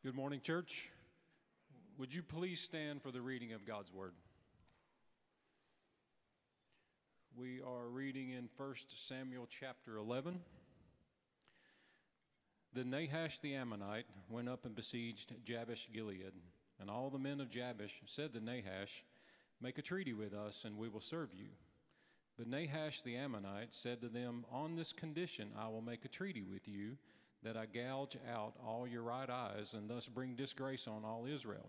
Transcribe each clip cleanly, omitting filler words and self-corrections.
Good morning, church. Would you please stand for the reading of God's Word? We are reading in 1 Samuel chapter 11. Then Nahash the Ammonite went up and besieged Jabesh Gilead. And all the men of Jabesh said to Nahash, "Make a treaty with us, and we will serve you." But Nahash the Ammonite said to them, "On this condition I will make a treaty with you, that I gouge out all your right eyes, and thus bring disgrace on all Israel."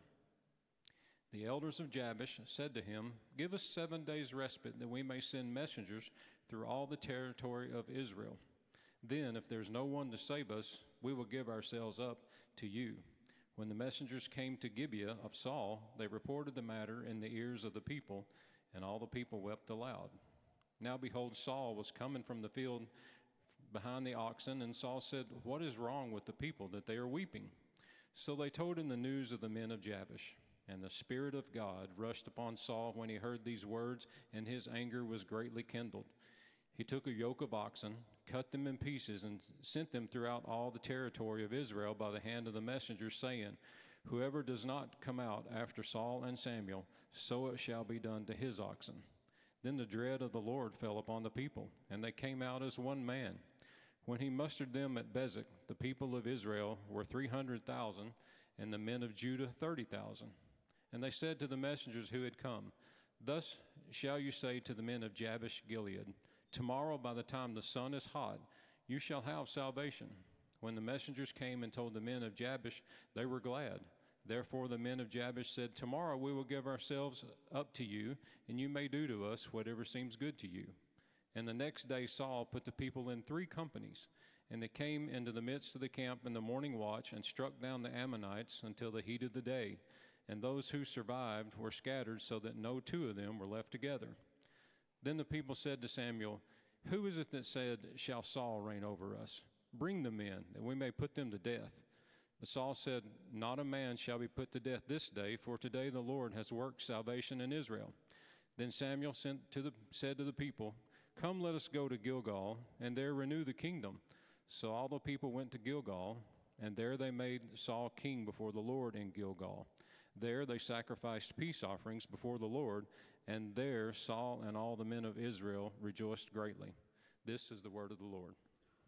The elders of Jabesh said to him, "Give us 7 days' respite, that we may send messengers through all the territory of Israel. Then, if there's no one to save us, we will give ourselves up to you." When the messengers came to Gibeah of Saul, they reported the matter in the ears of the people, and all the people wept aloud. Now behold, Saul was coming from the field behind the oxen, and Saul said, "What is wrong with the people that they are weeping?" So they told him the news of the men of Jabesh. And the Spirit of God rushed upon Saul when he heard these words, and his anger was greatly kindled. He took a yoke of oxen, cut them in pieces, and sent them throughout all the territory of Israel by the hand of the messengers, saying, "Whoever does not come out after Saul and Samuel, so it shall be done to his oxen." Then the dread of the Lord fell upon the people, and they came out as one man. When he mustered them at Bezek, the people of Israel were 300,000, and the men of Judah 30,000. And they said to the messengers who had come, "Thus shall you say to the men of Jabesh Gilead, tomorrow by the time the sun is hot, you shall have salvation." When the messengers came and told the men of Jabesh, they were glad. Therefore the men of Jabesh said, "Tomorrow we will give ourselves up to you, and you may do to us whatever seems good to you." And the next day Saul put the people in 3 companies, and they came into the midst of the camp in the morning watch and struck down the Ammonites until the heat of the day. And those who survived were scattered, so that no 2 of them were left together. Then the people said to Samuel, "Who is it that said, 'Shall Saul reign over us?' Bring them in, that we may put them to death." But Saul said, "Not a man shall be put to death this day, for today the Lord has worked salvation in Israel." Then Samuel said to the people, "Come, let us go to Gilgal, and there renew the kingdom." So all the people went to Gilgal, and there they made Saul king before the Lord in Gilgal. There they sacrificed peace offerings before the Lord, and there Saul and all the men of Israel rejoiced greatly. This is the word of the Lord.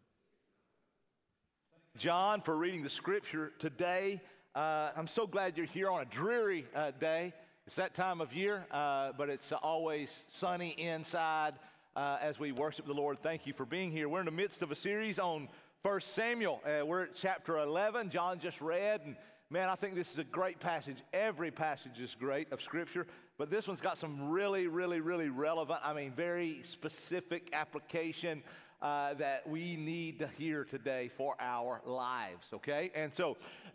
John, for reading the scripture today. I'm so glad you're here on a dreary day. It's that time of year, but it's always sunny inside as we worship the Lord. Thank you for being here. We're in the midst of a series on 1 Samuel. We're at chapter 11. John just read, and man, I think this is a great passage. Every passage is great of Scripture, but this one's got some really relevant, very specific application that we need to hear today for our lives, okay? And so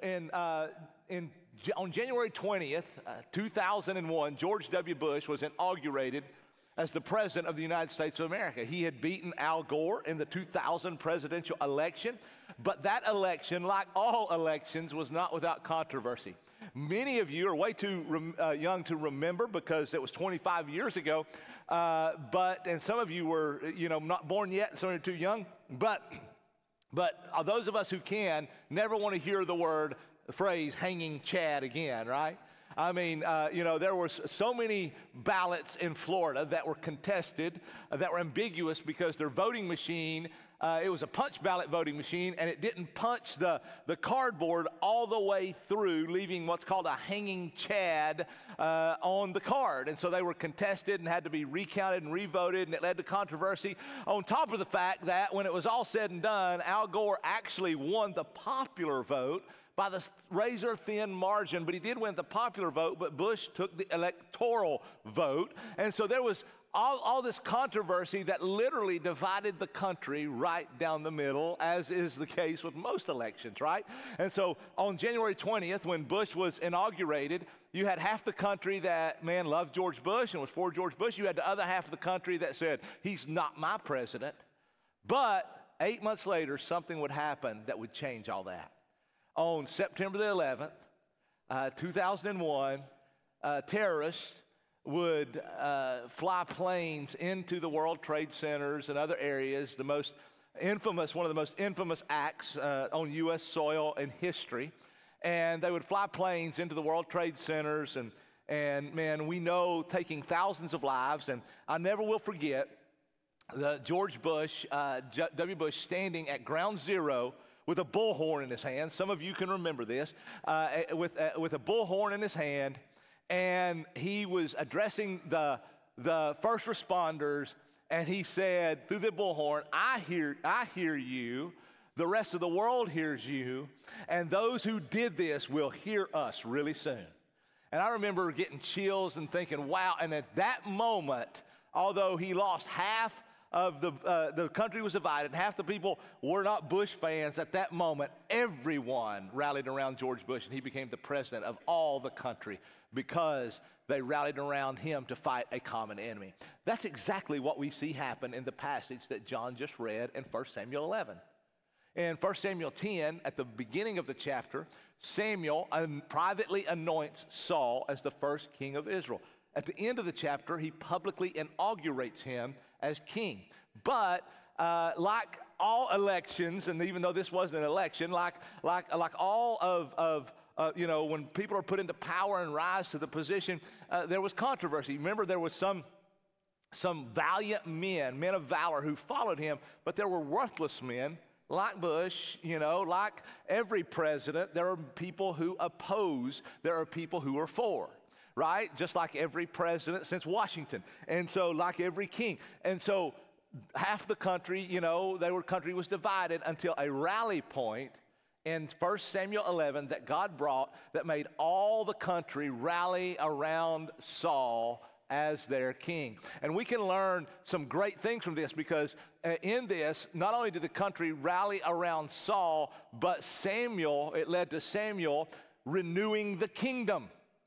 on January 20th, 2001, George W. Bush was inaugurated as the President of the United States of America. He had beaten Al Gore in the 2000 presidential election, but that election, like all elections, was not without controversy. Many of you are way too young to remember because it was 25 years ago, and some of you were, not born yet, and some are too young, but those of us who can never want to hear the phrase hanging Chad again, right? There were so many ballots in Florida that were contested, that were ambiguous because their voting machine, it was a punch ballot voting machine, and it didn't punch the cardboard all the way through, leaving what's called a hanging Chad on the card. And so they were contested and had to be recounted and revoted, and it led to controversy. On top of the fact that when it was all said and done, Al Gore actually won the popular vote by the razor-thin margin, but he did win the popular vote, but Bush took the electoral vote. And so there was all this controversy that literally divided the country right down the middle, as is the case with most elections, right? And so on January 20th, when Bush was inaugurated, you had half the country that, loved George Bush and was for George Bush. You had the other half of the country that said, "He's not my president." But 8 months later, something would happen that would change all that. On September the 11th, 2001, terrorists would fly planes into the World Trade Centers and other areas, one of the most infamous acts on U.S. soil in history. and they would fly planes into the World Trade Centers, and man, we know taking thousands of lives. And I never will forget George Bush, W. Bush, standing at ground zero with a bullhorn in his hand. Some of you can remember this, with a bullhorn in his hand, and he was addressing the first responders, and he said through the bullhorn, I hear you. The rest of the world hears you, and those who did this will hear us really soon. And I remember getting chills and thinking, wow. And at that moment, although he lost half of the country was divided, half the people were not Bush fans, at that moment, everyone rallied around George Bush, and he became the president of all the country because they rallied around him to fight a common enemy. That's exactly what we see happen in the passage that John just read in 1 Samuel 11. In 1 Samuel 10, at the beginning of the chapter, Samuel privately anoints Saul as the first king of Israel. At the end of the chapter, he publicly inaugurates him as king. But like all elections, and even though this wasn't an election, like all of when people are put into power and rise to the position, there was controversy. Remember, there was some valiant men of valor who followed him, but there were worthless men like Bush, like every president. There are people who oppose, there are people who are for, right? Just like every president since Washington. And so like every king. And so half the country, country was divided until a rally point in 1 Samuel 11 that God brought that made all the country rally around Saul as their king. And we can learn some great things from this, because in this, not only did the country rally around Saul, but it led to Samuel renewing the kingdom.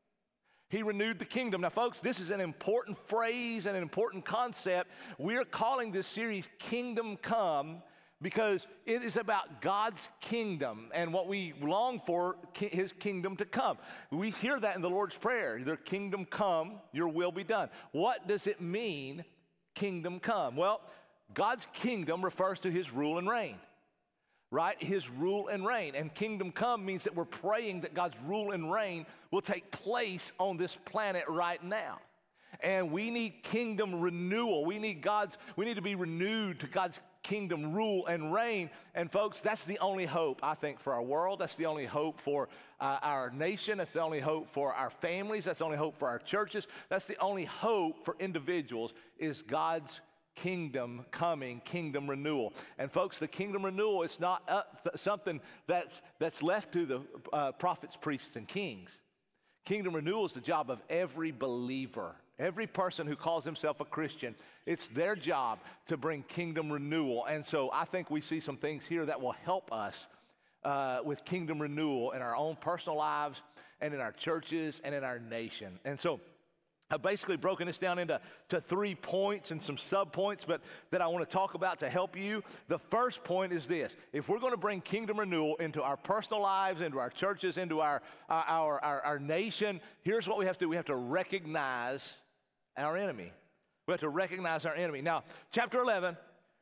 He renewed the kingdom. Now, folks, this is an important phrase and an important concept. We're calling this series Kingdom Come because it is about God's kingdom and what we long for, his kingdom to come. We hear that in the Lord's Prayer. Their kingdom come, your will be done. What does it mean, kingdom come? Well, God's kingdom refers to his rule and reign, right? His rule and reign. And kingdom come means that we're praying that God's rule and reign will take place on this planet right now. And we need kingdom renewal. We need to be renewed to God's kingdom rule and reign. And folks, that's the only hope, I think, for our world. That's the only hope for our nation. That's the only hope for our families. That's the only hope for our churches. That's the only hope for individuals, is God's kingdom coming, kingdom renewal. And folks, the kingdom renewal is not something that's left to the prophets, priests, and kings. Kingdom renewal is the job of every believer. Every person who calls himself a Christian, it's their job to bring kingdom renewal. And so I think we see some things here that will help us with kingdom renewal in our own personal lives and in our churches and in our nation. And so I've basically broken this down into 3 points and some sub-points, but that I want to talk about to help you. The first point is this: if we're going to bring kingdom renewal into our personal lives, into our churches, into our nation, here's what we have to do. We have to recognize our enemy. We have to recognize our enemy. Now, chapter 11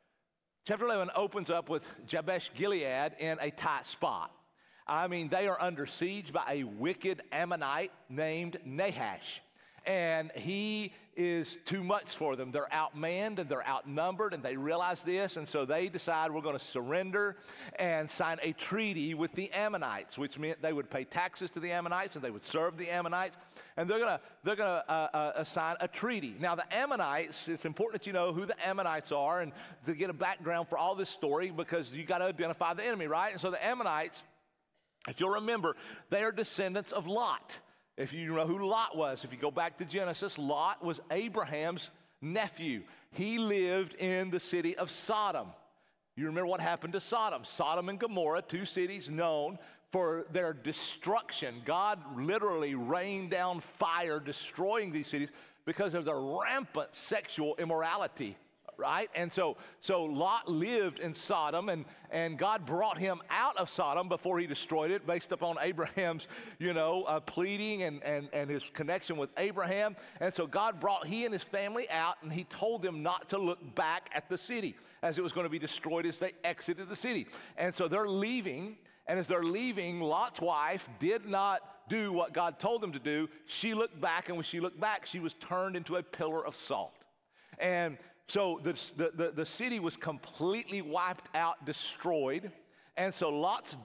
opens up with Jabesh Gilead in a tight spot. I mean, they are under siege by a wicked Ammonite named Nahash. And he is too much for them. They're outmanned and they're outnumbered, and they realize this, and so they decide, we're going to surrender and sign a treaty with the Ammonites, which meant they would pay taxes to the Ammonites and they would serve the Ammonites, and they're going to sign a treaty. Now, the Ammonites, it's important that you know who the Ammonites are and to get a background for all this story, because you got to identify the enemy, right? And so the Ammonites, if you'll remember, they are descendants of Lot. If you know who Lot was, if you go back to Genesis, Lot was Abraham's nephew. He lived in the city of Sodom. You remember what happened to Sodom? Sodom and Gomorrah, 2 cities known for their destruction. God literally rained down fire, destroying these cities because of their rampant sexual immorality. Right? And so Lot lived in Sodom, and God brought him out of Sodom before he destroyed it, based upon Abraham's, pleading and his connection with Abraham. And so God brought he and his family out, and he told them not to look back at the city as it was going to be destroyed as they exited the city. And so they're leaving, And as they're leaving, Lot's wife did not do what God told them to do. She looked back, and when she looked back, she was turned into a pillar of salt. And so the city was completely wiped out, destroyed. And so Lot's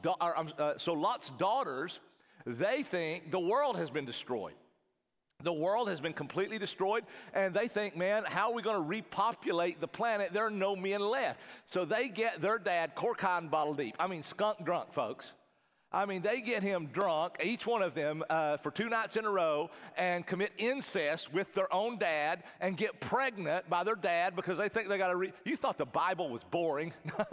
daughters, they think the world has been destroyed. The world has been completely destroyed, and they think, man, how are we going to repopulate the planet? There are no men left. So they get their dad cork-high and bottle deep. I mean, skunk drunk, folks. I mean, they get him drunk, each one of them, for 2 nights in a row, and commit incest with their own dad and get pregnant by their dad because they think they got to read. You thought the Bible was boring.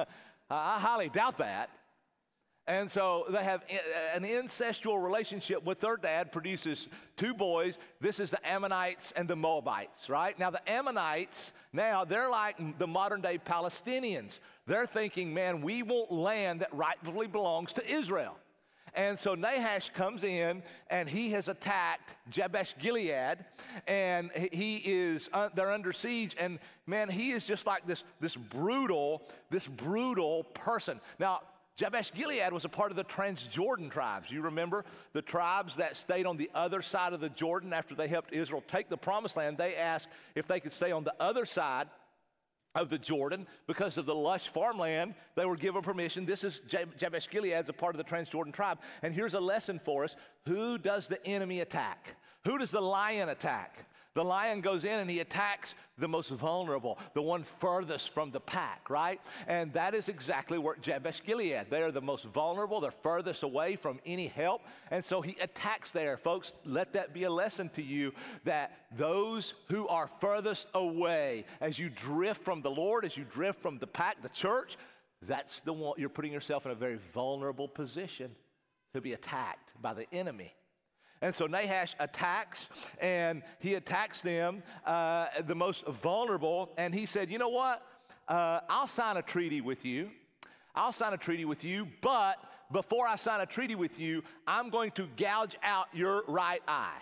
I highly doubt that. And so they have an incestual relationship with their dad, produces 2 boys. This is the Ammonites and the Moabites, right? Now, the Ammonites, now they're like the modern-day Palestinians. They're thinking, man, we want land that rightfully belongs to Israel. And so Nahash comes in, and he has attacked Jabesh Gilead, and they're under siege, and man, he is just like this brutal person. Now, Jabesh Gilead was a part of the Transjordan tribes. You remember the tribes that stayed on the other side of the Jordan after they helped Israel take the promised land. They asked if they could stay on the other side of the Jordan because of the lush farmland. They were given permission. This is Jabesh Gilead's a part of the Transjordan tribe. And here's a lesson for us. Who does the enemy attack? Who does the lion attack? The lion goes in and he attacks the most vulnerable, the one furthest from the pack, right? And that is exactly where Jabesh Gilead. They are the most vulnerable. They're furthest away from any help. And so he attacks there. Folks, let that be a lesson to you that those who are furthest away, as you drift from the Lord, as you drift from the pack, the church, that's the one. You're putting yourself in a very vulnerable position to be attacked by the enemy. And so Nahash attacks, and he attacks them, the most vulnerable, and he said, you know what? I'll sign a treaty with you. I'll sign a treaty with you, but before I sign a treaty with you, I'm going to gouge out your right eye.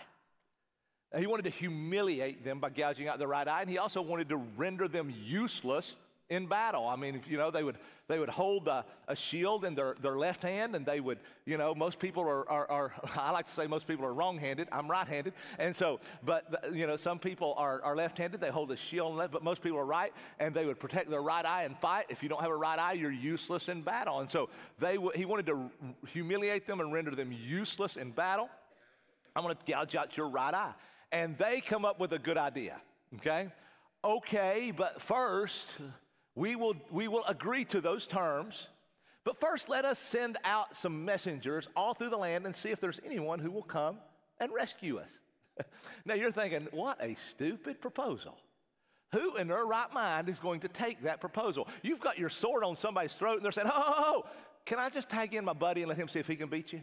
He wanted to humiliate them by gouging out their right eye, and he also wanted to render them useless in battle. I mean, they would hold a shield in their left hand, and they would, most people are I like to say most people are wrong-handed. I'm right-handed. And so, but, some people are left-handed. They hold a shield on left, but most people are right, and they would protect their right eye and fight. If you don't have a right eye, you're useless in battle. And so he wanted to humiliate them and render them useless in battle. I'm going to gouge out your right eye. And they come up with a good idea, okay? Okay, but first, we will agree to those terms, but first let us send out some messengers all through the land and see if there's anyone who will come and rescue us. Now you're thinking, what a stupid proposal. Who in their right mind is going to take that proposal? You've got your sword on somebody's throat and they're saying, oh, can I just tag in my buddy and let him see if he can beat you?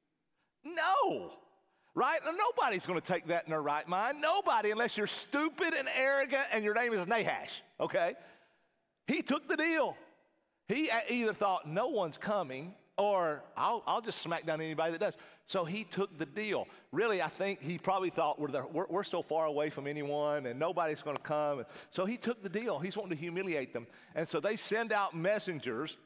No. Right? Nobody's going to take that in their right mind. Nobody, unless you're stupid and arrogant and your name is Nahash, okay? He took the deal. He either thought no one's coming or I'll just smack down anybody that does. So he took the deal. Really, I think he probably thought we're so far away from anyone and nobody's going to come. So he took the deal. He's wanting to humiliate them. And so they send out messengers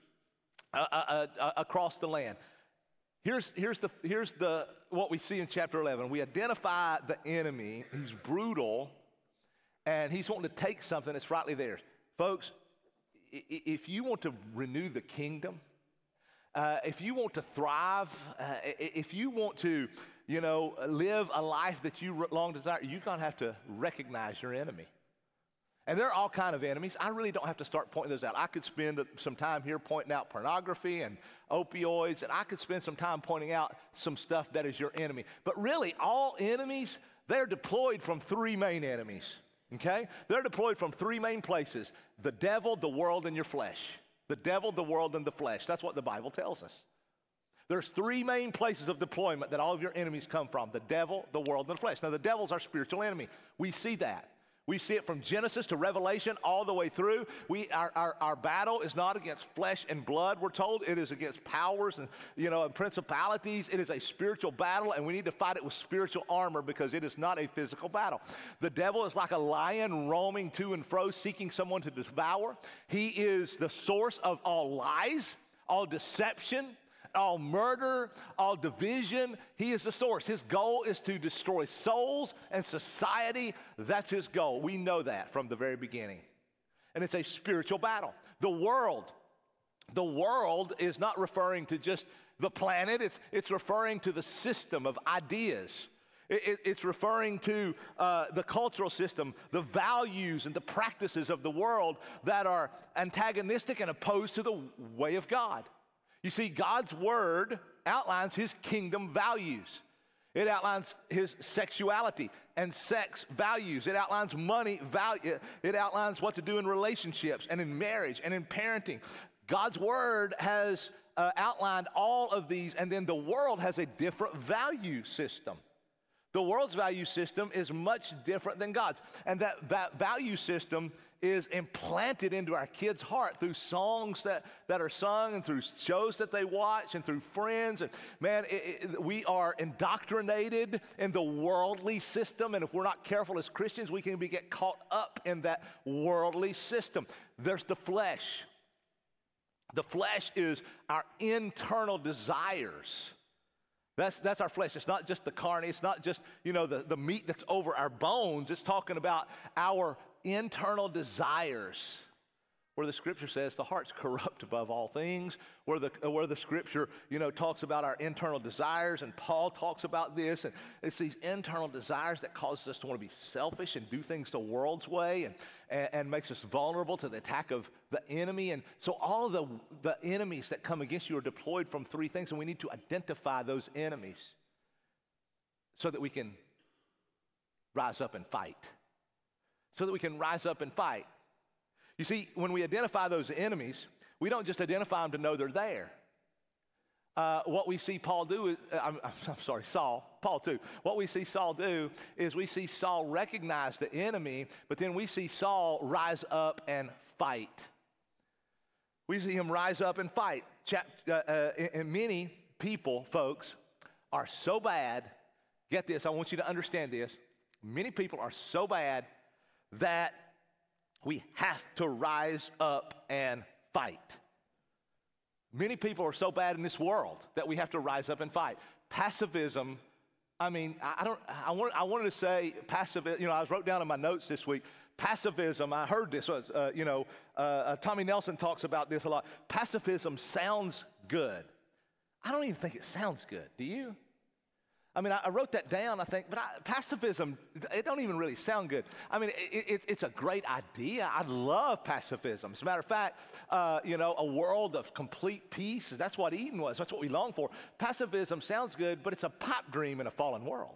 across the land. Here's what we see in chapter 11. We identify the enemy. He's brutal, and he's wanting to take something that's rightly theirs. Folks, if you want to renew the kingdom, if you want to thrive, if you want to, live a life that you long desire, you're going to have to recognize your enemy. And there are all kinds of enemies. I really don't have to start pointing those out. I could spend some time here pointing out pornography and opioids, and I could spend some time pointing out some stuff that is your enemy. But really, all enemies, they're deployed from 3 main enemies, okay? They're deployed from 3 main places: the devil, the world, and your flesh. The devil, the world, and the flesh. That's what the Bible tells us. There's 3 main places of deployment that all of your enemies come from: the devil, the world, and the flesh. Now, the devil's our spiritual enemy. We see that. We see it from Genesis to Revelation all the way through. Our battle is not against flesh and blood, we're told. It is against powers and, and principalities. It is a spiritual battle, and we need to fight it with spiritual armor because it is not a physical battle. The devil is like a lion roaming to and fro, seeking someone to devour. He is the source of all lies, all deception, all murder, all division. He is the source. His goal is to destroy souls and society. That's his goal. We know that from the very beginning. And it's a spiritual battle. The world is not referring to just the planet. It's referring to the system of ideas. It's referring to the cultural system, the values and the practices of the world that are antagonistic and opposed to the way of God. You see, God's word outlines his kingdom values. It outlines his sexuality and sex values. It outlines money value. It outlines what to do in relationships and in marriage and in parenting. God's word has outlined all of these, and then the world has a different value system. The world's value system is much different than God's. And that value system is implanted into our kids' heart through songs that are sung and through shows that they watch and through friends. And man, we are indoctrinated in the worldly system. And if we're not careful as Christians, we can get caught up in that worldly system. There's the flesh. The flesh is our internal desires. That's our flesh. It's not just the carne. It's not just, the meat that's over our bones. It's talking about our internal desires. Where the scripture says the heart's corrupt above all things. Where the scripture, talks about our internal desires. And Paul talks about this. And it's these internal desires that causes us to want to be selfish and do things the world's way and makes us vulnerable to the attack of the enemy. And so all of the enemies that come against you are deployed from three things. And we need to identify those enemies so that we can rise up and fight. So that we can rise up and fight. You see, when we identify those enemies, we don't just identify them to know they're there. What we see Paul do, Paul too. What we see Saul do is we see Saul recognize the enemy, but then we see Saul rise up and fight. We see him rise up and fight. And many people, folks, are so bad. Get this, I want you to understand this. Many people are so bad that we have to rise up and fight. Many people are so bad in this world that we have to rise up and fight. Pacifism, I wanted to say pacifism, I wrote down in my notes this week, pacifism, I heard this, Tommy Nelson talks about this a lot. Pacifism sounds good. I don't even think it sounds good, do you? I wrote that down, I think, but pacifism, it don't even really sound good. It's a great idea. I love pacifism. As a matter of fact, a world of complete peace, that's what Eden was. That's what we long for. Pacifism sounds good, but it's a pipe dream in a fallen world.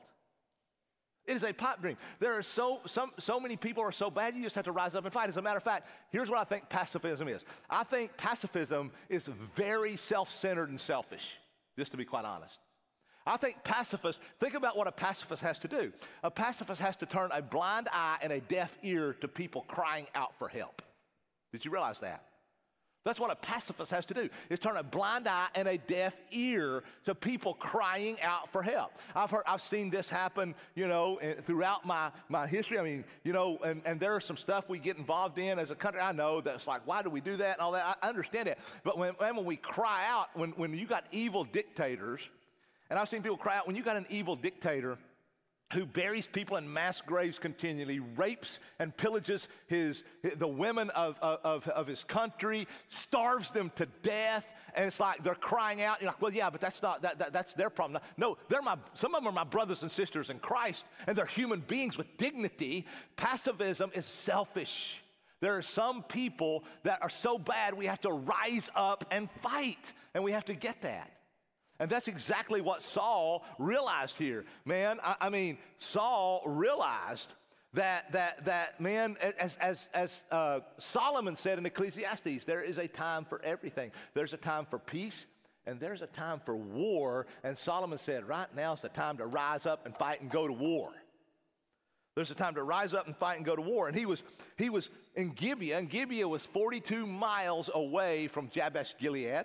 It is a pipe dream. There are so many people are so bad, you just have to rise up and fight. As a matter of fact, here's what I think pacifism is. I think pacifism is very self-centered and selfish, just to be quite honest. I think pacifists, think about what a pacifist has to do. A pacifist has to turn a blind eye and a deaf ear to people crying out for help. Did you realize that? That's what a pacifist has to do, is turn a blind eye and a deaf ear to people crying out for help. I've seen this happen, throughout my history. And there are some stuff we get involved in as a country. I know that's like, why do we do that and all that? I understand it. But when we cry out, when you got evil dictators, and I've seen people cry out, when you got an evil dictator who buries people in mass graves continually, rapes and pillages the women of his country, starves them to death, and it's like they're crying out. You're like, well, yeah, but that's their problem. No, some of them are my brothers and sisters in Christ, and they're human beings with dignity. Pacifism is selfish. There are some people that are so bad we have to rise up and fight, and we have to get that. And that's exactly what Saul realized here. Man, Saul realized that man, as Solomon said in Ecclesiastes, there is a time for everything. There's a time for peace, and there's a time for war. And Solomon said, right now is the time to rise up and fight and go to war. There's a time to rise up and fight and go to war. And he was in Gibeah, and Gibeah was 42 miles away from Jabesh Gilead.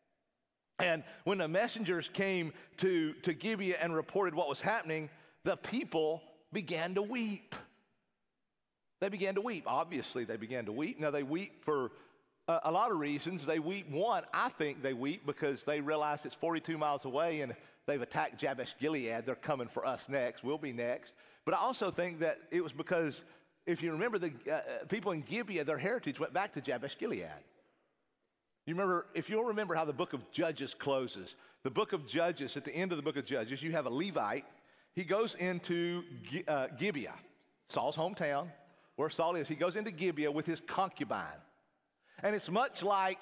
And when the messengers came to Gibeah and reported what was happening, the people began to weep. They began to weep. Obviously, they began to weep. Now, they weep for a lot of reasons. They weep. One, I think they weep because they realize it's 42 miles away, and they've attacked Jabesh Gilead. They're coming for us next. We'll be next. But I also think that it was because, if you remember, the people in Gibeah, their heritage went back to Jabesh Gilead. You remember, if you'll remember how the book of Judges closes. The book of Judges, at the end of the book of Judges, you have a Levite. He goes into Gibeah, Saul's hometown, where Saul is. He goes into Gibeah with his concubine. And it's much like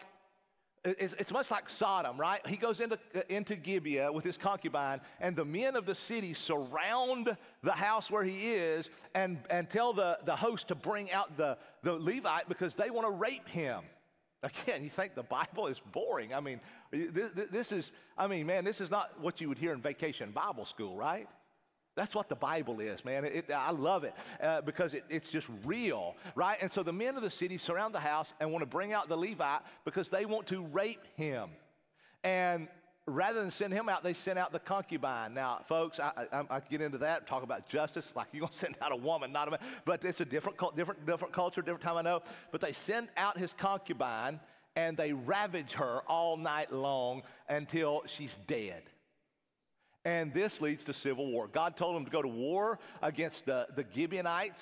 Sodom, right? He goes into Gibeah with his concubine, and the men of the city surround the house where he is and tell the host to bring out the Levite because they want to rape him. Again, you think the Bible is boring. I mean, this is not what you would hear in vacation Bible school, right? That's what the Bible is, man. I love it because it's just real, right? And so the men of the city surround the house and want to bring out the Levite because they want to rape him. And rather than send him out, they sent out the concubine. Now, folks, I get into that, talk about justice, like you're going to send out a woman, not a man. But it's a different culture, different time, I know. But they send out his concubine, and they ravage her all night long until she's dead. And this leads to civil war. God told him to go to war against the Gibeonites,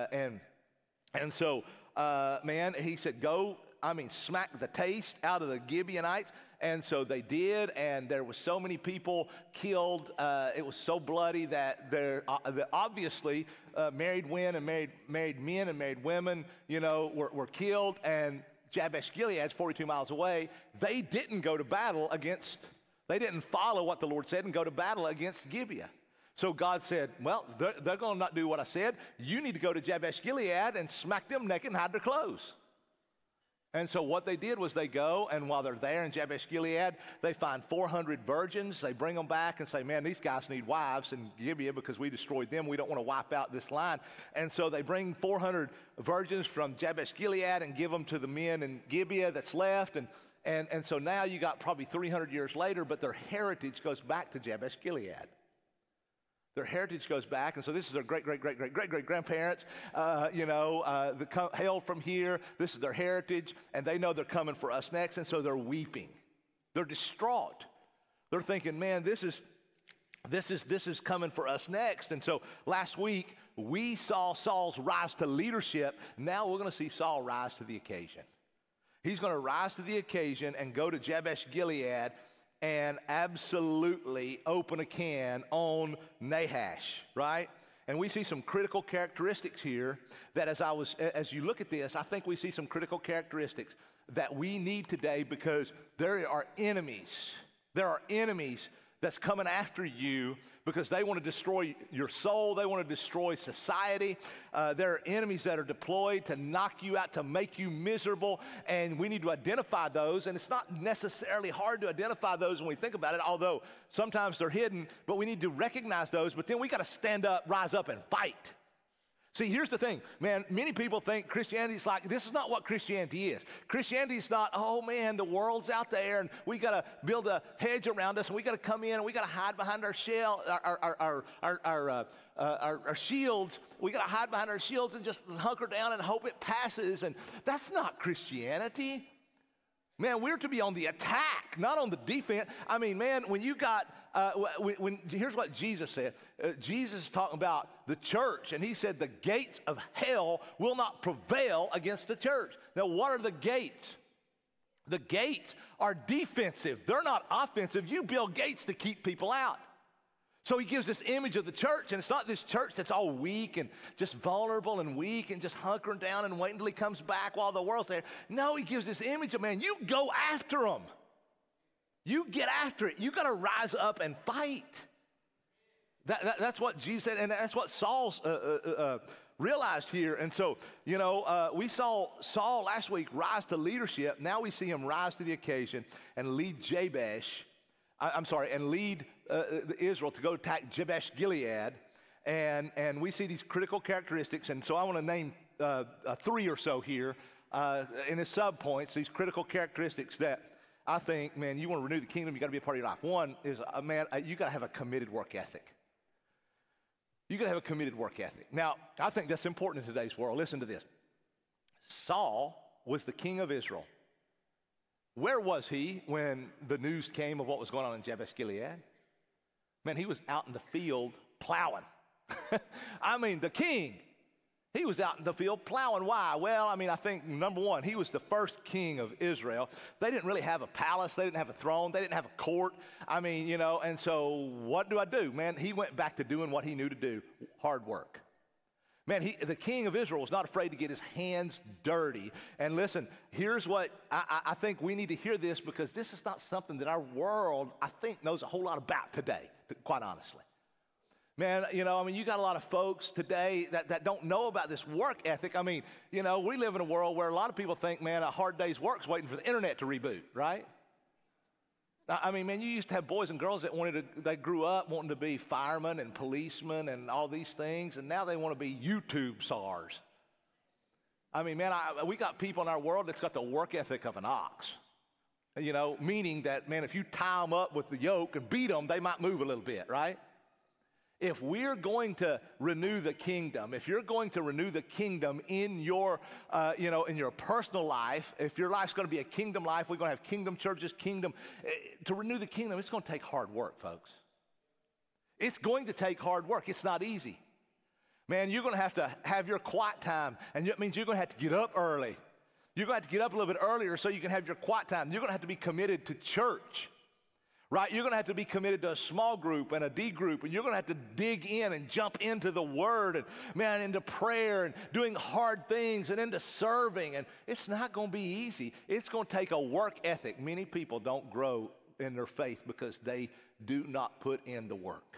and so, he said, smack the taste out of the Gibeonites. And so they did, and there were so many people killed. It was so bloody that obviously married women and married men and married women, were killed. And Jabesh Gilead's 42 miles away. They didn't go to battle against. They didn't follow what the Lord said and go to battle against Gibeah. So God said, well, they're going to not do what I said. You need to go to Jabesh Gilead and smack them naked and hide their clothes. And so what they did was they go, and while they're there in Jabesh Gilead, they find 400 virgins. They bring them back and say, man, these guys need wives in Gibeah because we destroyed them. We don't want to wipe out this line. And so they bring 400 virgins from Jabesh Gilead and give them to the men in Gibeah that's left. And so now you got probably 300 years later, but their heritage goes back to Jabesh Gilead. Their heritage goes back, and so this is their great-great-great-great-great-grandparents, hailed from here. This is their heritage, and they know they're coming for us next, and so they're weeping. They're distraught. They're thinking, man, this is coming for us next. And so last week, we saw Saul's rise to leadership. Now we're going to see Saul rise to the occasion. He's going to rise to the occasion and go to Jabesh Gilead and absolutely open a can on Nahash, right? And we see some critical characteristics here that as you look at this, I think we see some critical characteristics that we need today because there are enemies. There are enemies that's coming after you because they want to destroy your soul. They want to destroy society. There are enemies that are deployed to knock you out, to make you miserable, and we need to identify those. And it's not necessarily hard to identify those when we think about it, although sometimes they're hidden, but we need to recognize those. But then we got to stand up, rise up, and fight. See, here's the thing, man. Many people think Christianity is like, this is not what Christianity is. Christianity is not, oh, man, the world's out there, and we got to build a hedge around us, and we got to come in, and we got to hide behind our shields. We got to hide behind our shields and just hunker down and hope it passes. And that's not Christianity. Man, we're to be on the attack, not on the defense. I mean, man, when you got, here's what Jesus said. Jesus is talking about the church, and he said the gates of hell will not prevail against the church. Now, what are the gates? The gates are defensive. They're not offensive. You build gates to keep people out. So he gives this image of the church, and it's not this church that's all weak and just vulnerable and weak and just hunkering down and waiting until he comes back while the world's there. No, he gives this image of, man, you go after them. You get after it. You got to rise up and fight. That's what Jesus said, and that's what Saul realized here. And so, we saw Saul last week rise to leadership. Now we see him rise to the occasion and lead lead Israel to go attack Jabesh Gilead. And we see these critical characteristics. And so I want to name 3 or so here in the sub-points, these critical characteristics that I think, man, you want to renew the kingdom, you got to be a part of your life. One is, you got to have a committed work ethic. You got to have a committed work ethic. Now, I think that's important in today's world. Listen to this. Saul was the king of Israel. Where was he when the news came of what was going on in Jabesh Gilead? Man, he was out in the field plowing. I mean, the king, he was out in the field plowing. Why? Well, I mean, I think, number one, he was the first king of Israel. They didn't really have a palace. They didn't have a throne. They didn't have a court. I mean, you know, and so what do? Man, he went back to doing what he knew to do, hard work. Man, the king of Israel was not afraid to get his hands dirty. And listen, here's what I think we need to hear this, because this is not something that our world, I think, knows a whole lot about today, quite honestly. Man, you know, I mean, you got a lot of folks today that don't know about this work ethic. I mean, you know, we live in a world where a lot of people think, man, a hard day's work's waiting for the internet to reboot, right? I mean, man, you used to have boys and girls that they grew up wanting to be firemen and policemen and all these things, and now they want to be YouTube stars. I mean, man, we got people in our world that's got the work ethic of an ox. You know, meaning that, man, if you tie them up with the yoke and beat them, they might move a little bit, right? If we're going to renew the kingdom, if you're going to renew the kingdom in your, in your personal life, if your life's going to be a kingdom life, we're going to have kingdom churches, to renew the kingdom, it's going to take hard work, folks. It's going to take hard work. It's not easy. Man, you're going to have your quiet time, and that means you're going to have to get up early. You're going to have to get up a little bit earlier so you can have your quiet time. You're going to have to be committed to church. Right? You're going to have to be committed to a small group and a D group, and you're going to have to dig in and jump into the Word and, man, into prayer and doing hard things and into serving. And it's not going to be easy. It's going to take a work ethic. Many people don't grow in their faith because they do not put in the work.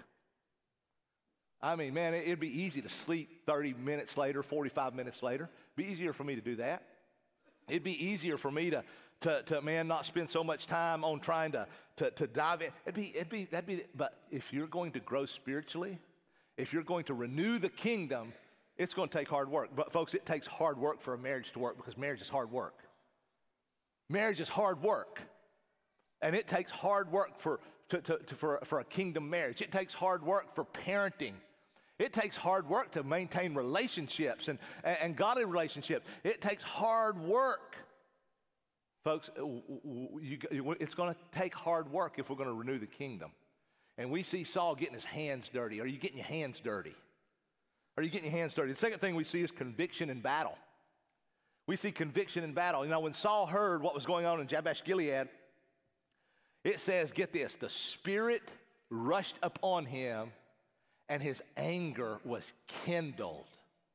I mean, man, it'd be easy to sleep 30 minutes later, 45 minutes later. It'd be easier for me to do that. It'd be easier for me to man, not spend so much time on trying to dive in. But if you're going to grow spiritually, if you're going to renew the kingdom, it's going to take hard work. But folks, it takes hard work for a marriage to work, because marriage is hard work. Marriage is hard work. And it takes hard work for a kingdom marriage. It takes hard work for parenting. It takes hard work to maintain relationships and godly relationships. It takes hard work. Folks, it's going to take hard work if we're going to renew the kingdom. And we see Saul getting his hands dirty. Are you getting your hands dirty? Are you getting your hands dirty? The second thing we see is conviction in battle. We see conviction in battle. You know, when Saul heard what was going on in Jabesh Gilead, it says, get this, the Spirit rushed upon him and his anger was kindled.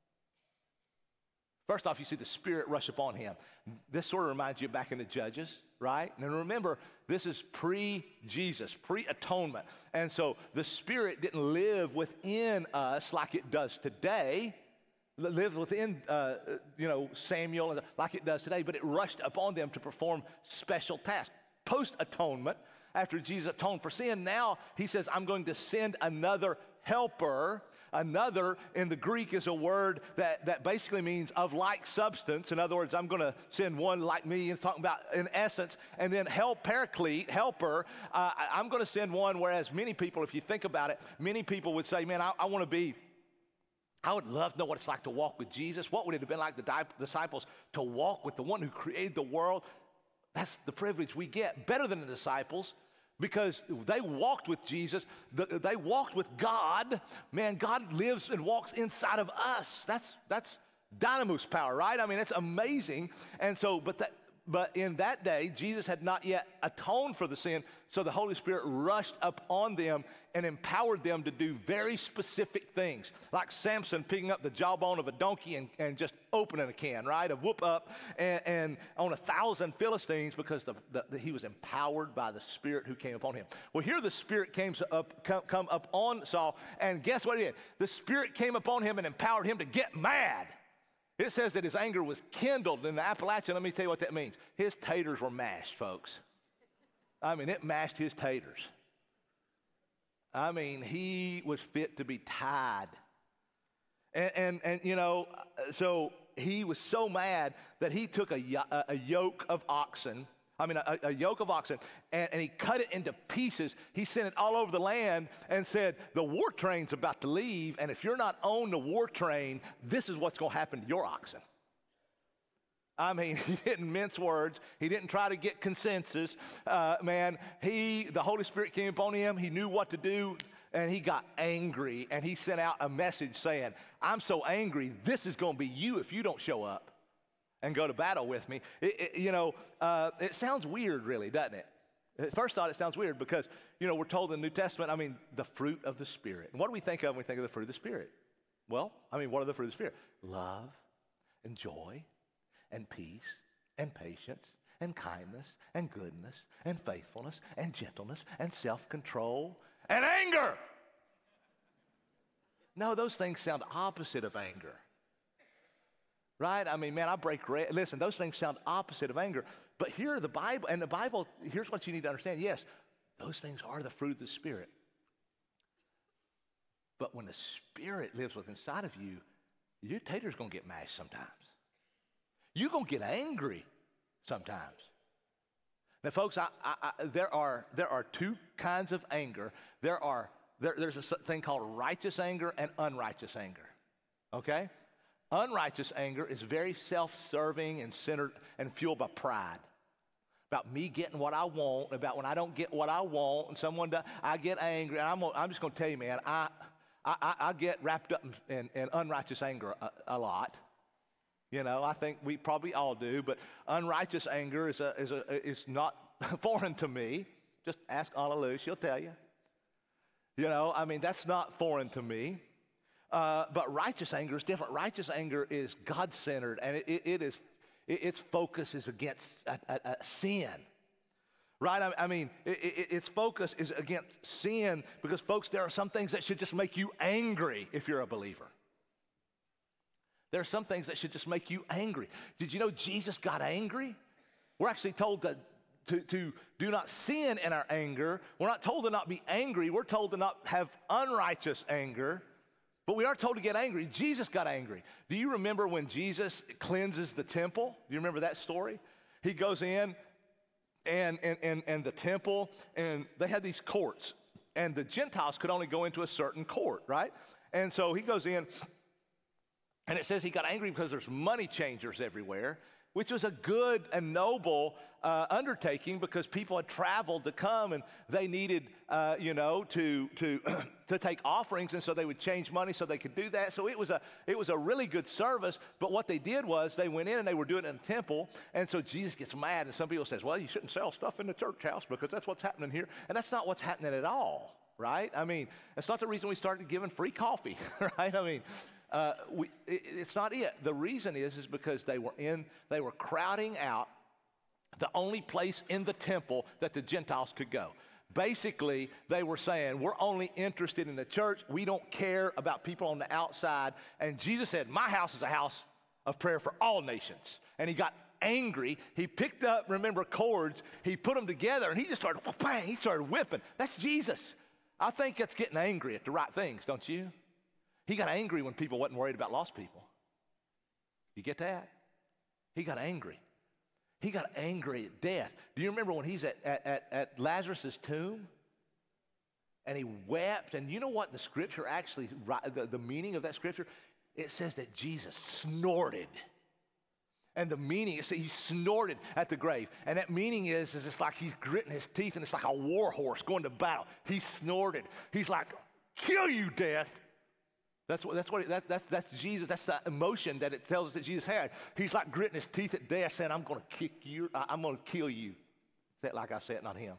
First off, you see the Spirit rush upon him. This sort of reminds you back in the Judges, right? And remember, this is pre-Jesus, pre-atonement. And so the Spirit didn't live within us like it does today, live within, Samuel like it does today, but it rushed upon them to perform special tasks. Post-atonement, after Jesus atoned for sin, now he says, I'm going to send another helper. Another in the Greek is a word that basically means of like substance. In other words, I'm going to send one like me. It's talking about in essence. And then paraclete, helper, I'm going to send one, whereas many people, if you think about it, many people would say, man, I would love to know what it's like to walk with Jesus. What would it have been like the disciples to walk with the one who created the world? That's the privilege we get. Better than the disciples, because they walked with Jesus. They walked with God. Man, God lives and walks inside of us. That's dynamis power, right? I mean, it's amazing. And so, but in that day, Jesus had not yet atoned for the sin, so the Holy Spirit rushed up on them and empowered them to do very specific things, like Samson picking up the jawbone of a donkey and just opening a can, right? A whoop up and on 1,000 Philistines, because he was empowered by the Spirit who came upon him. Well, here the Spirit come up on Saul, and guess what he did? The Spirit came upon him and empowered him to get mad. It says that his anger was kindled. In the Appalachian, let me tell you what that means. His taters were mashed, folks. I mean, it mashed his taters. I mean, he was fit to be tied. And so he was so mad that he took a yoke of oxen, a yoke of oxen, and he cut it into pieces. He sent it all over the land and said, the war train's about to leave, and if you're not on the war train, this is what's going to happen to your oxen. I mean, he didn't mince words. He didn't try to get consensus. The Holy Spirit came upon him. He knew what to do, and he got angry, and he sent out a message saying, I'm so angry, this is going to be you if you don't show up and go to battle with me. It sounds weird, really, doesn't it? At first thought, it sounds weird because, we're told in the New Testament, the fruit of the Spirit. And what do we think of when we think of the fruit of the Spirit? Well, what are the fruit of the Spirit? Love and joy and peace and patience and kindness and goodness and faithfulness and gentleness and self-control and anger. No, those things sound opposite of anger. Right? I break bread. Listen, those things sound opposite of anger. But here the Bible, here's what you need to understand. Yes, those things are the fruit of the Spirit. But when the Spirit lives within inside of you, your tater's going to get mashed sometimes. You're going to get angry sometimes. Now, folks, there are two kinds of anger. There's a thing called righteous anger and unrighteous anger. Okay? Unrighteous anger is very self-serving and centered and fueled by pride. About me getting what I want, about when I don't get what I want, and someone does, I get angry. And I'm just going to tell you, man, I get wrapped up in unrighteous anger a lot. I think we probably all do, but unrighteous anger is not foreign to me. Just ask Anna Lou, she'll tell you. That's not foreign to me. But righteous anger is different. Righteous anger is God-centered, and its focus is against sin. Right? Its focus is against sin because, folks, there are some things that should just make you angry if you're a believer. There are some things that should just make you angry. Did you know Jesus got angry? We're actually told to do not sin in our anger. We're not told to not be angry. We're told to not have unrighteous anger. But we are told to get angry. Jesus got angry. Do you remember when Jesus cleanses the temple? Do you remember that story? He goes in and the temple, and they had these courts. And the Gentiles could only go into a certain court, right? And so he goes in, and it says he got angry because there's money changers everywhere, which was a good and noble undertaking because people had traveled to come and they needed, to take offerings, and so they would change money so they could do that. So it was a really good service. But what they did was they went in and they were doing it in the temple, and so Jesus gets mad, and some people says, well, you shouldn't sell stuff in the church house because that's what's happening here, and that's not what's happening at all, right? That's not the reason we started giving free coffee, right? It's not it. The reason is because they were crowding out the only place in the temple that the Gentiles could go. Basically, they were saying, we're only interested in the church. We don't care about people on the outside. And Jesus said, my house is a house of prayer for all nations. And he got angry. He picked up, remember, cords. He put them together, and he just started, bang, he started whipping. That's Jesus. I think that's getting angry at the right things, don't you? He got angry when people wasn't worried about lost people. You get that? He got angry. He got angry at death. Do you remember when he's at Lazarus' tomb? And he wept. And you know what the scripture actually, the meaning of that scripture? It says that Jesus snorted. And the meaning is that he snorted at the grave. And that meaning is it's like he's gritting his teeth, and it's like a war horse going to battle. He snorted. He's like, kill you, death. That's Jesus. That's the emotion that it tells us that Jesus had. He's like gritting his teeth at death, saying, I'm going to kick you. I'm going to kill you. Say it like I said, not him.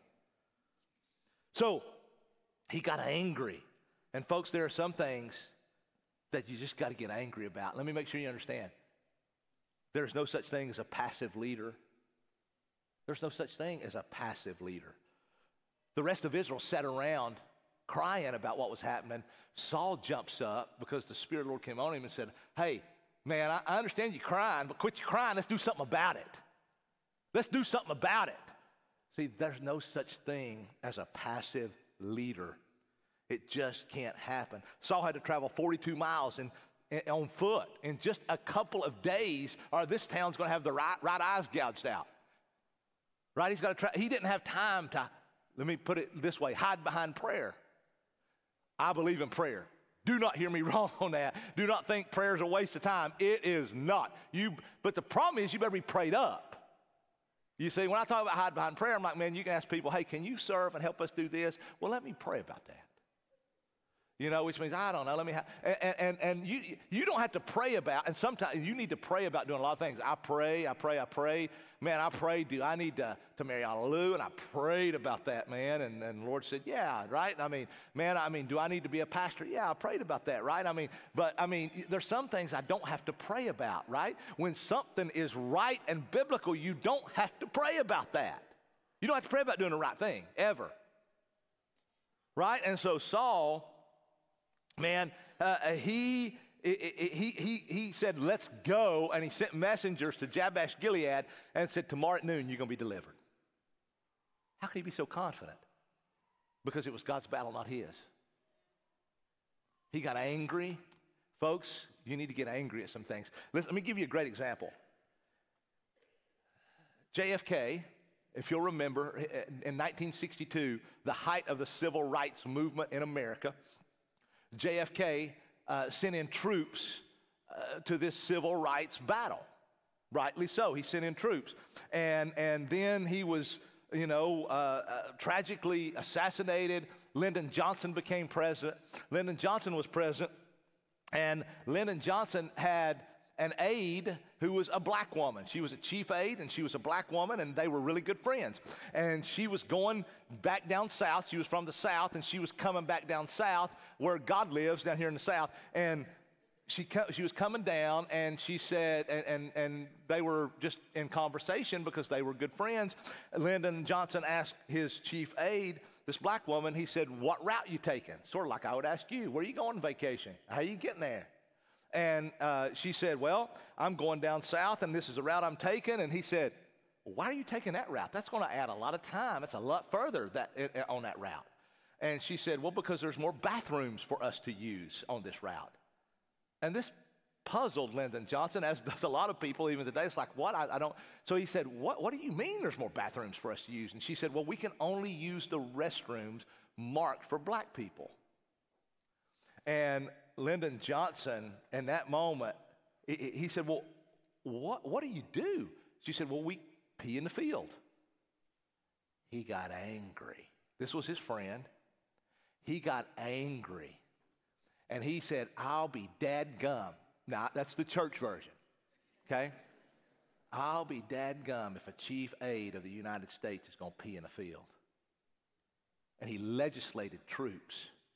So he got angry. And folks, there are some things that you just got to get angry about. Let me make sure you understand. There's no such thing as a passive leader. There's no such thing as a passive leader. The rest of Israel sat around crying about what was happening. Saul jumps up because the Spirit of the Lord came on him and said, hey, man, I understand you crying, but quit your crying. Let's do something about it. Let's do something about it. See, there's no such thing as a passive leader. It just can't happen. Saul had to travel 42 miles on foot in just a couple of days, or this town's going to have the right eyes gouged out. Right? He's got to he didn't have time to, let me put it this way, hide behind prayer. I believe in prayer. Do not hear me wrong on that. Do not think prayer is a waste of time. It is not. But the problem is you better be prayed up. You see, when I talk about hide behind prayer, I'm like, man, you can ask people, hey, can you serve and help us do this? Well, let me pray about that. You know, which means, I don't know, let me and you don't have to pray about, and sometimes you need to pray about doing a lot of things. I pray. Man, I prayed, do I need to marry Lou? And I prayed about that, man, and the Lord said, yeah, right? Do I need to be a pastor? Yeah, I prayed about that, right? But there's some things I don't have to pray about, right? When something is right and biblical, you don't have to pray about that. You don't have to pray about doing the right thing, ever. Right? And so Saul, man, he said, let's go, and he sent messengers to Jabesh Gilead and said, tomorrow at noon, you're going to be delivered. How could he be so confident? Because it was God's battle, not his. He got angry. Folks, you need to get angry at some things. Listen, let me give you a great example. JFK, if you'll remember, in 1962, the height of the civil rights movement in America, JFK sent in troops to this civil rights battle. Rightly so, he sent in troops. And then he was, tragically assassinated. Lyndon Johnson became president. Lyndon Johnson was president, and Lyndon Johnson had an aide who was a black woman. She was a chief aide, and she was a black woman, and they were really good friends. And she was going back down south. She was from the south, and she was coming back down south where God lives, down here in the south. And she was coming down, and she said, and they were just in conversation because they were good friends. Lyndon Johnson asked his chief aide, this black woman, he said, what route you taking? Sort of like I would ask you, where are you going on vacation? How are you getting there? And she said, well, I'm going down south, and this is the route I'm taking. And he said, well, why are you taking that route? That's going to add a lot of time. It's a lot further on that route. And she said, well, because there's more bathrooms for us to use on this route. And this puzzled Lyndon Johnson, as does a lot of people even today. It's like, what? I don't. So he said, what do you mean there's more bathrooms for us to use? And she said, well, we can only use the restrooms marked for black people. And Lyndon Johnson, in that moment, he said, well, what do you do? She said, well, we pee in the field. He got angry. This was his friend. He got angry. And he said, I'll be dadgum. Now, that's the church version, okay? I'll be dadgum if a chief aide of the United States is going to pee in a field. And he legislated troops.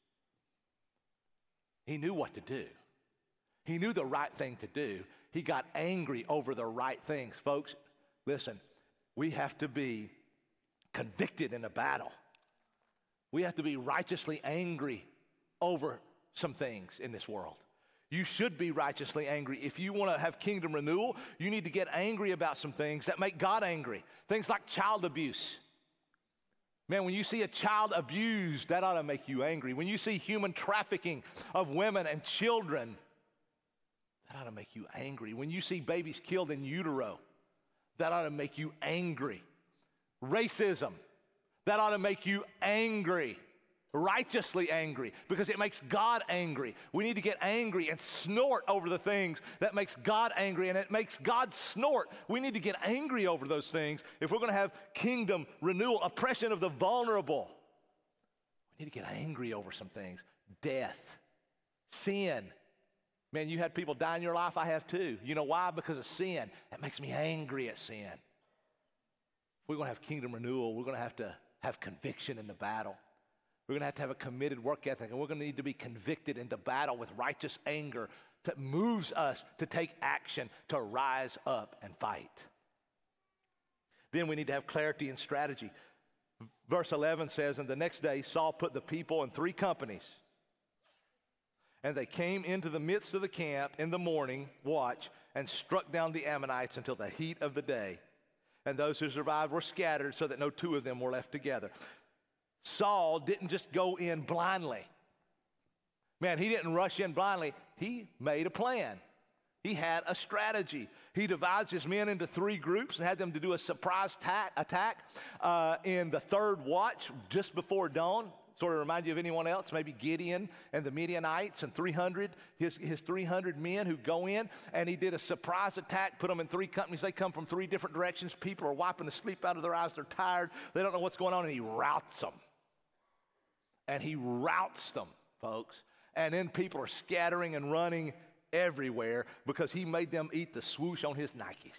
He knew what to do. He knew the right thing to do. He got angry over the right things. Folks, listen, we have to be convicted in a battle. We have to be righteously angry over some things in this world. You should be righteously angry. If you want to have kingdom renewal, you need to get angry about some things that make God angry. Things like child abuse. Man, when you see a child abused, that ought to make you angry. When you see human trafficking of women and children, that ought to make you angry. When you see babies killed in utero, that ought to make you angry. Racism, that ought to make you angry. Righteously angry, because it makes God angry. We need to get angry and snort over the things that makes God angry, and it makes God snort. We need to get angry over those things if we're going to have kingdom renewal, oppression of the vulnerable. We need to get angry over some things. Death, sin. Man, you had people die in your life. I have too. You know why? Because of sin. That makes me angry at sin. If we're going to have kingdom renewal, we're going to have conviction in the battle. We're going to have a committed work ethic, and we're going to need to be convicted into battle with righteous anger that moves us to take action, to rise up and fight. Then we need to have clarity and strategy. Verse 11 says, and the next day Saul put the people in 3 companies, and they came into the midst of the camp in the morning watch and struck down the Ammonites until the heat of the day. And those who survived were scattered so that no 2 of them were left together. Saul didn't just go in blindly. Man, he didn't rush in blindly. He made a plan. He had a strategy. He divides his men into 3 groups and had them to do a surprise attack in the 3rd watch just before dawn. Sort of remind you of anyone else? Maybe Gideon and the Midianites and 300, his 300 men who go in, and he did a surprise attack, put them in three companies. They come from three different directions. People are wiping the sleep out of their eyes. They're tired. They don't know what's going on, and he routs them. And he routs them, folks. And then people are scattering and running everywhere because he made them eat the swoosh on his Nikes.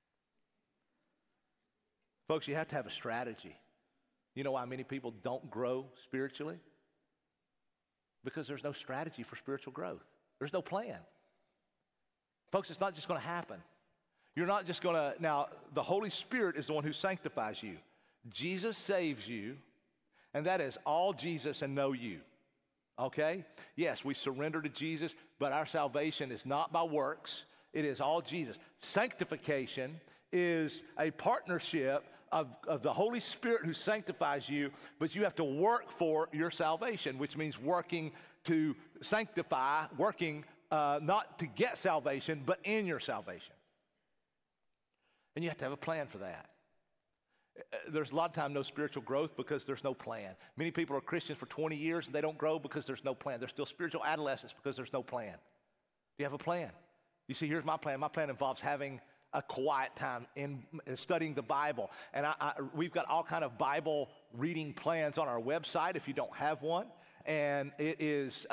Folks, you have to have a strategy. You know why many people don't grow spiritually? Because there's no strategy for spiritual growth. There's no plan. Folks, it's not just going to happen. You're not just going to, now, the Holy Spirit is the one who sanctifies you. Jesus saves you, and that is all Jesus and no you. Okay? Yes, we surrender to Jesus, but our salvation is not by works. It is all Jesus. Sanctification is a partnership of the Holy Spirit who sanctifies you, but you have to work for your salvation, which means working to sanctify, working not to get salvation, but in your salvation. And you have to have a plan for that. There's a lot of time no spiritual growth because there's no plan. Many people are Christians for 20 years and they don't grow because there's no plan. They're still spiritual adolescents because there's no plan. Do you have a plan? You see, here's my plan. My plan involves having a quiet time in studying the Bible. And we've got all kind of Bible reading plans on our website if you don't have one. And it is,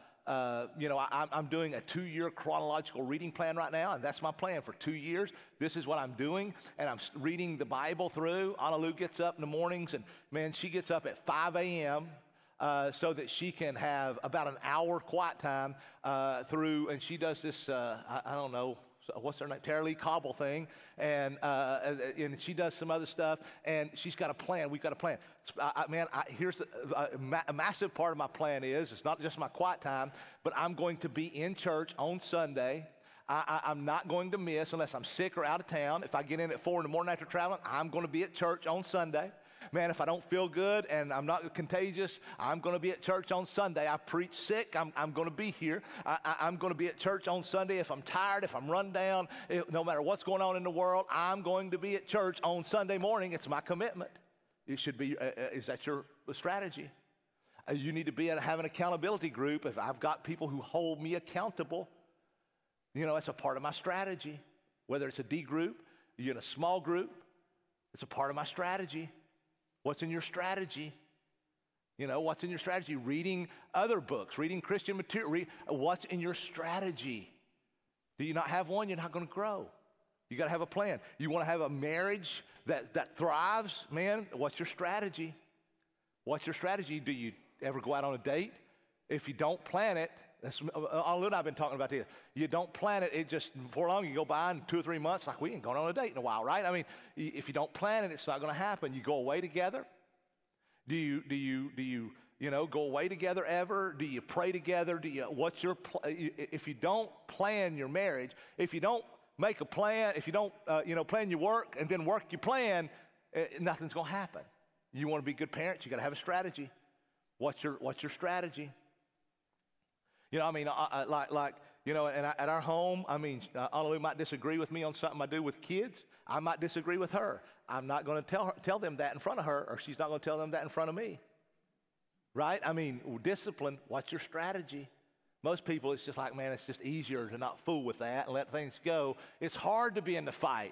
I'm doing a 2-year chronological reading plan right now, and that's my plan for 2 years. This is what I'm doing, and I'm reading the Bible through. Analu gets up in the mornings, and man, she gets up at 5 a.m., so that she can have about an hour quiet time through, and she does this, I don't know, what's her name, Tara Lee Cobble thing, and she does some other stuff, and she's got a plan. We've got a plan. Here's a massive part of my plan is, it's not just my quiet time, but I'm going to be in church on Sunday. I'm not going to miss unless I'm sick or out of town. If I get in at 4 in the morning after traveling, I'm going to be at church on Sunday. Man, if I don't feel good and I'm not contagious, I'm going to be at church on Sunday. I preach sick. I'm going to be here. I'm going to be at church on Sunday. If I'm tired, if I'm run down, no matter what's going on in the world, I'm going to be at church on Sunday morning. It's my commitment. It should be. Is that your strategy? You need to have an accountability group. If I've got people who hold me accountable, that's a part of my strategy. Whether it's a D group, you're in a small group, it's a part of my strategy. What's in your strategy? What's in your strategy? Reading other books, reading Christian material. What's in your strategy? Do you not have one? You're not going to grow. You got to have a plan. You want to have a marriage that thrives? Man, what's your strategy? What's your strategy? Do you ever go out on a date? If you don't plan it, Analu and I have been talking about this. You don't plan it, it just, before long you go by in 2 or 3 months, like we ain't going on a date in a while, right? I mean, if you don't plan it, it's not going to happen. You go away together. Do you go away together ever? Do you pray together? If you don't plan your marriage, if you don't make a plan, if you don't, plan your work and then work your plan, nothing's going to happen. You want to be good parents, you got to have a strategy. What's your strategy? And at our home, Analu might disagree with me on something I do with kids. I might disagree with her. I'm not going to tell them that in front of her, or she's not going to tell them that in front of me. Right? Discipline, what's your strategy? Most people, it's just like, man, it's just easier to not fool with that and let things go. It's hard to be in the fight.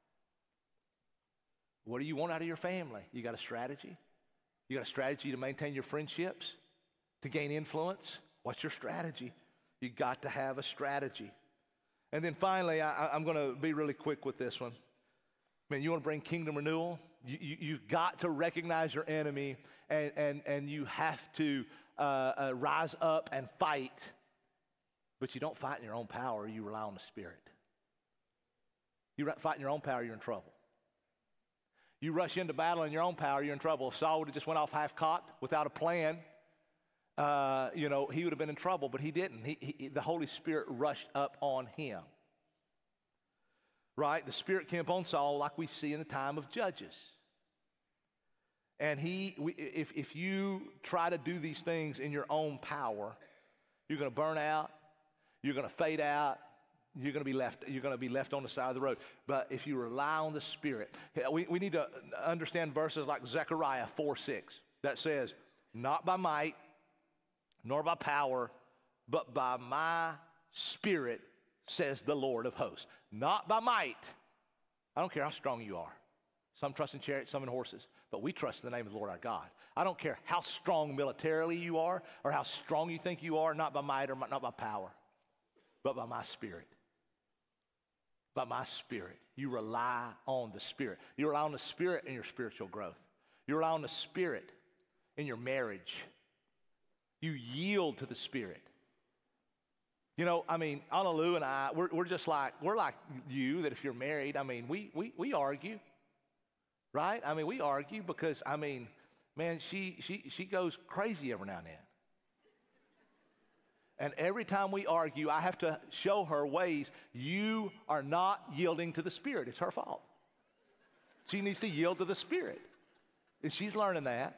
What do you want out of your family? You got a strategy? You got a strategy to maintain your friendships, to gain influence? What's your strategy? You got to have a strategy. And then finally, I'm going to be really quick with this one. Man, you want to bring kingdom renewal? You've got to recognize your enemy, and you have to rise up and fight. But you don't fight in your own power. You rely on the Spirit. You fight in your own power, you're in trouble. You rush into battle in your own power, you're in trouble. If Saul would have just went off half-cocked without a plan, he would have been in trouble, but he didn't. The Holy Spirit rushed up on him. Right? The Spirit came upon Saul like we see in the time of Judges. And if you try to do these things in your own power, you're going to burn out, you're going to fade out, you're going to be left on the side of the road. But if you rely on the Spirit, we need to understand verses like Zechariah 4:6 that says, not by might, nor by power, but by my Spirit, says the Lord of hosts. Not by might. I don't care how strong you are. Some trust in chariots, some in horses, but we trust in the name of the Lord our God. I don't care how strong militarily you are or how strong you think you are, not by might or not by power, but by my Spirit. By my Spirit. You rely on the Spirit. You rely on the Spirit in your spiritual growth. You rely on the Spirit in your marriage. You yield to the Spirit. You know, I mean, Anna Lou and I, we're like you, that if you're married, I mean, we argue, right? I mean, we argue because, I mean, man, she goes crazy every now and then. And every time we argue, I have to show her ways you are not yielding to the Spirit. It's her fault. She needs to yield to the Spirit. And she's learning that.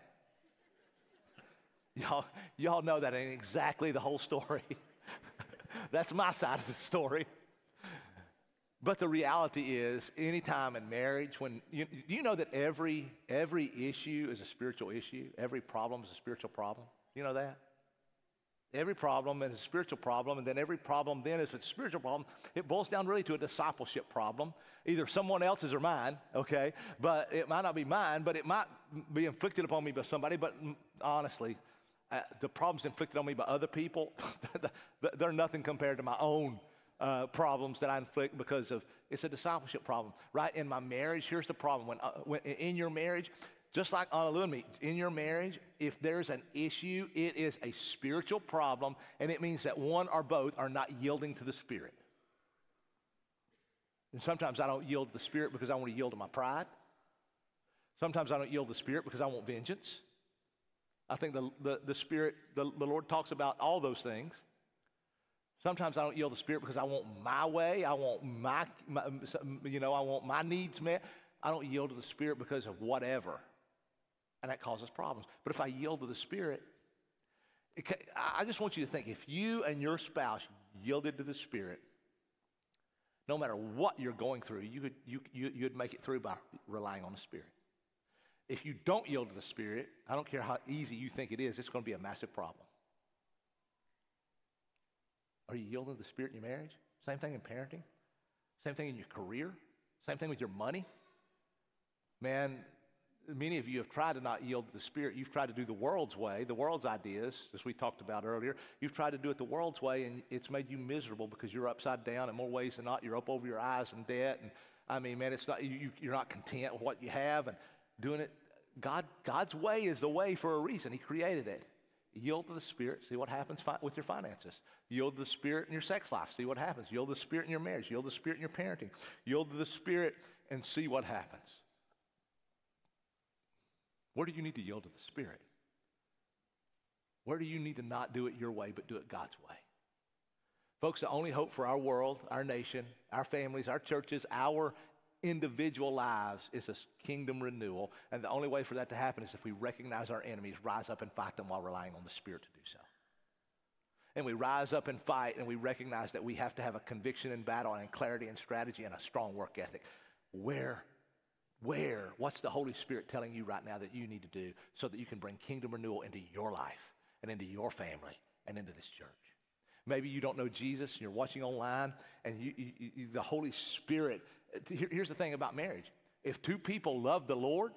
Y'all know that ain't exactly the whole story. That's my side of the story. But the reality is, anytime in marriage, when you know that every issue is a spiritual issue, every problem is a spiritual problem. You know that? Every problem is a spiritual problem, and then every problem then, if it's a spiritual problem, it boils down really to a discipleship problem. Either someone else's or mine, okay? But it might not be mine, but it might be inflicted upon me by somebody. But honestly, the problems inflicted on me by other people, they're nothing compared to my own problems that I inflict because of, it's a discipleship problem, right? In my marriage, here's the problem. When in your marriage, just like Anna Lou and me, in your marriage, if there's an issue, it is a spiritual problem, and it means that one or both are not yielding to the Spirit. And sometimes I don't yield to the Spirit because I want to yield to my pride. Sometimes I don't yield to the Spirit because I want vengeance. I think the Spirit, the Lord talks about all those things. Sometimes I don't yield to the Spirit because I want my way. I want my I want my needs met. I don't yield to the Spirit because of whatever. And that causes problems. But if I yield to the Spirit, I just want you to think, if you and your spouse yielded to the Spirit, no matter what you're going through, you'd make it through by relying on the Spirit. If you don't yield to the Spirit, I don't care how easy you think it is, it's going to be a massive problem. Are you yielding to the Spirit in your marriage? Same thing in parenting. Same thing in your career. Same thing with your money. Man, many of you have tried to not yield to the Spirit. You've tried to do the world's way, the world's ideas, as we talked about earlier. You've tried to do it the world's way, and it's made you miserable because you're upside down in more ways than not. You're up over your eyes in debt. And I mean, man, it's not you're not content with what you have and doing it. God's way is the way for a reason. He created it. Yield to the Spirit, see what happens with your finances. Yield to the Spirit in your sex life, see what happens. Yield to the Spirit in your marriage. Yield to the Spirit in your parenting. Yield to the Spirit and see what happens. Where do you need to yield to the Spirit? Where do you need to not do it your way, but do it God's way? Folks, the only hope for our world, our nation, our families, our churches, our individual lives is a kingdom renewal. And the only way for that to happen is if we recognize our enemies, rise up and fight them while relying on the Spirit to do so. And we rise up and fight, and we recognize that we have to have a conviction in battle and clarity and strategy and a strong work ethic. What's the Holy Spirit telling you right now that you need to do so that you can bring kingdom renewal into your life and into your family and into this church? Maybe you don't know Jesus and you're watching online, and the Holy Spirit. Here's the thing about marriage. If two people love the Lord,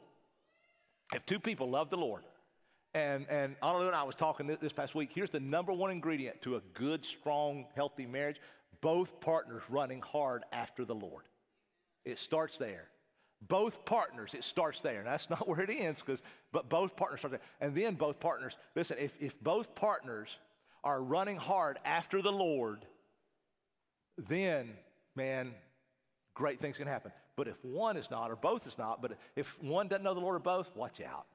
and Anna Lou and I was talking this past week, here's the number one ingredient to a good, strong, healthy marriage: both partners running hard after the Lord. It starts there. Both partners, it starts there. And that's not where it ends, but both partners start there. And then both partners, listen, if both partners are running hard after the Lord, then, man, great things can happen. But if one is not, or both is not, but if one doesn't know the Lord or both, watch out.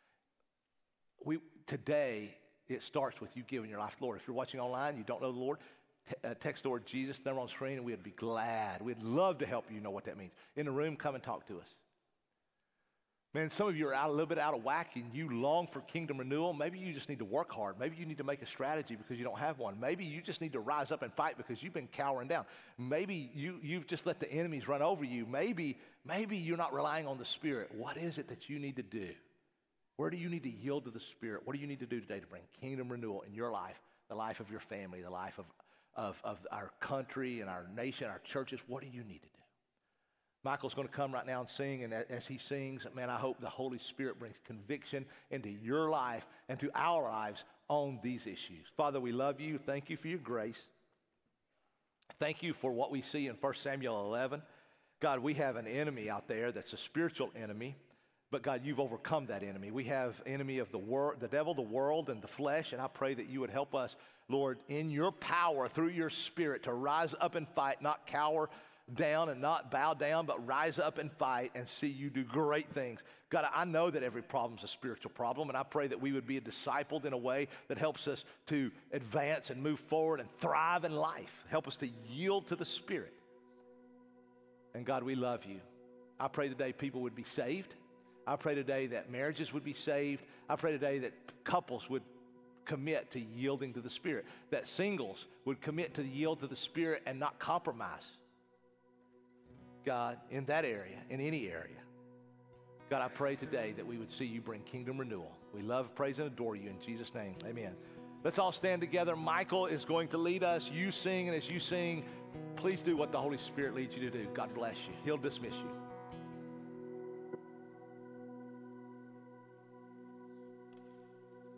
Today, it starts with you giving your life to the Lord. If you're watching online, you don't know the Lord, text the word Jesus, number on the screen, and we'd be glad. We'd love to help you know what that means. In the room, come and talk to us. Man, some of you are a little bit out of whack and you long for kingdom renewal. Maybe you just need to work hard. Maybe you need to make a strategy because you don't have one. Maybe you just need to rise up and fight because you've been cowering down. Maybe you've just let the enemies run over you. Maybe you're not relying on the Spirit. What is it that you need to do Where do you need to yield to the Spirit? What do you need to do today to bring kingdom renewal in your life, the life of your family, the life of our country and our nation, our churches? What do you need to do? Michael's going to come right now and sing, and as he sings, man, I hope the Holy Spirit brings conviction into your life and to our lives on these issues. Father, we love you. Thank you for your grace. Thank you for what we see in 1 Samuel 11. God, we have an enemy out there that's a spiritual enemy, but God, you've overcome that enemy. We have enemy of the world, the devil, the world, and the flesh, and I pray that you would help us, Lord, in your power, through your Spirit, to rise up and fight, not cower down and not bow down, but rise up and fight and see you do great things. God, I know that every problem is a spiritual problem, and I pray that we would be discipled in a way that helps us to advance and move forward and thrive in life. Help us to yield to the Spirit. And God, we love you. I pray today people would be saved. I pray today that marriages would be saved. I pray today that couples would commit to yielding to the Spirit, that singles would commit to yield to the Spirit and not compromise. God, in that area, in any area. God, I pray today that we would see you bring kingdom renewal. We love, praise, and adore you in Jesus' name. Amen. Let's all stand together. Michael is going to lead us. You sing, and as you sing, please do what the Holy Spirit leads you to do. God bless you. He'll dismiss you.